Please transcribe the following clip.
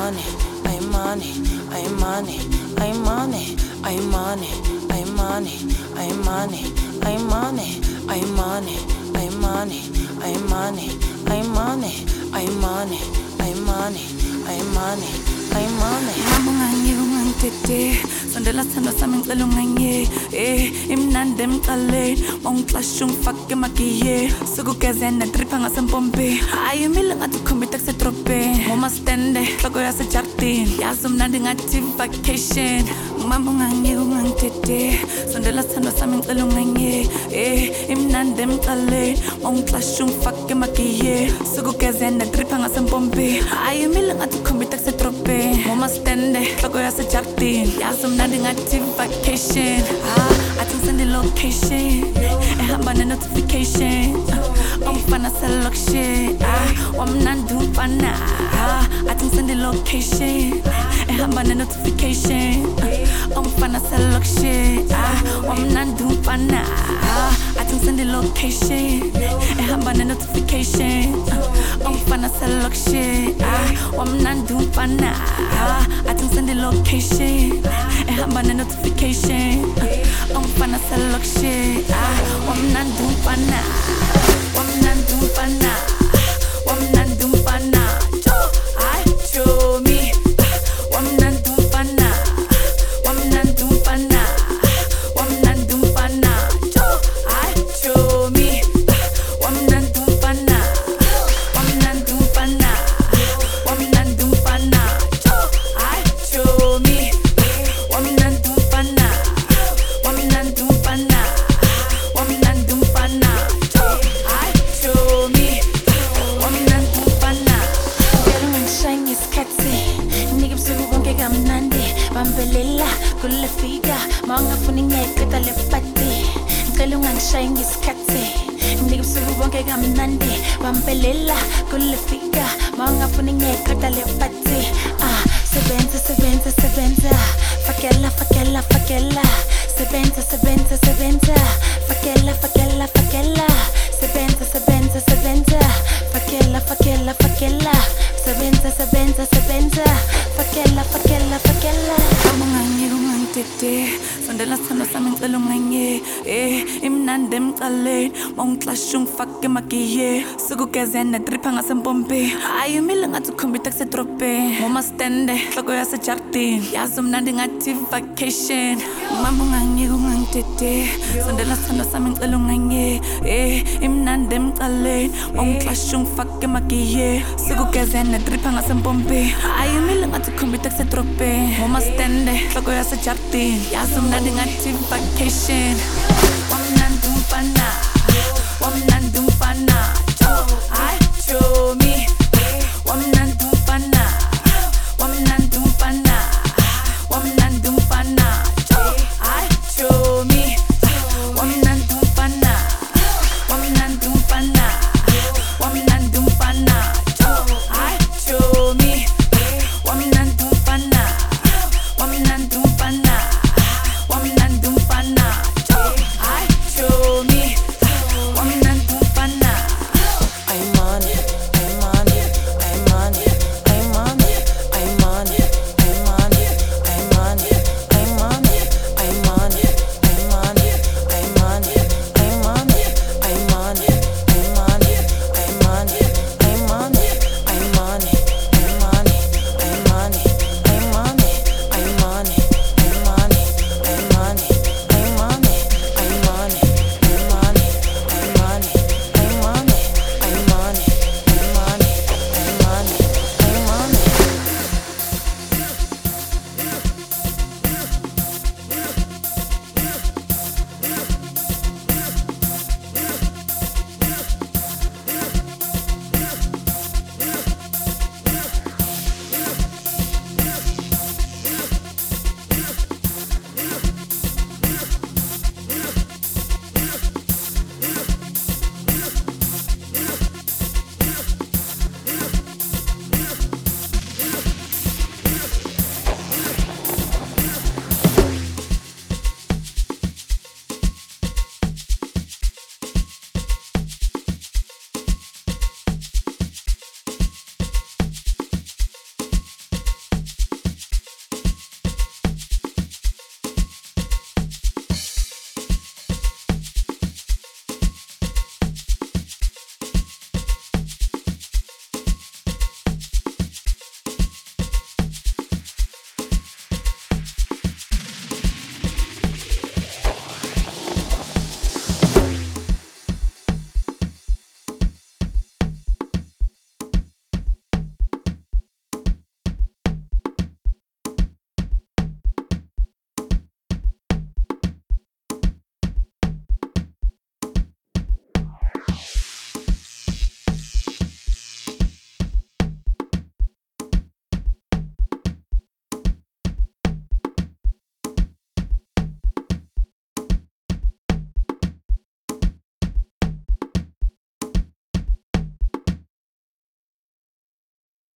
money, I'm money, I'm money, I'm money, I'm money, I'm money, I'm money, I'm money, I'm money, I'm money, I'm money, I'm money, I'm money, I'm money, I'm money, I'm money. Mama nganye ungangitete sondela sithando sami ngicela unganye imnandi emcaleni ungixasha ungifake emagiye sukugezena dripha ngasempompi ayimile ngathi ukhombita kusedrobheni ngoma stende hloko yasejardini yazi umnandi ngathi vacation mama nganye ungangitete sondela sithando sami ngicela unganye imnandi emcaleni ungixasha ungifake emagiye sukugezena dripha ngasempompi ayimile ngathi ukhombita kusedrobheni ngoma stende hloko yasejardini yazi umnandi ngathi vacation athi ngisende location ehamba ne-notification umfana selokshe wamnandi umfana athi ngisende location ehamba ne-notification umfana selokshe wamnandi umfana athi ngisende location ehamba ne-notification umfana selokshe wamnandi umfana athi ngisende location ehamba ne-notification umfana selokshe wamnandi umfana wamnandi umfana wamnandi umfana show me wamnandi umfana wamnandi umfana wamnandi umfana show me wamnandi umfana wamnandi umfana wamnandi umfana show me wamnandi umfana wamnandi umfana wamnandi umfana show me wamnandi umfana ngeke ngishayine isikhathi nike busuku bonke kamnandi bambelela kule fika mawungafuni ngiyayiqeda le party ngicela ungangishayine isikhathi nike busuku bonke kamnandi bambelela kule fika mawungafuni ngiyayiqeda le party sebenza sebenza sebenza fakela fakela fakela sebenza sebenza sebenza fakela fakela fakela sebenza sebenza sebenza fakela fakela fakela sebenza sebenza sebenza fakela fakela fakela nganganye ungangitete sondela sithando sami ngicela unganye imnandi emcaleni ungixasha ungifake emagiye sukugezena dripha ngasempompi ayimile ngathi ukhombita kusedrobheni ngoma stende hloko yasejardini yazi umnandi ngathi vacation mama unganye ungangitete sondela sithando sami ngicela unganye imnandi emcaleni ungixasha ungifake emagiye sukugezena dripha ngasempompi ayimile ngathi ukhombita kusedrobheni ngoma stende hloko yasejardini yazi umnandi ngathi vacation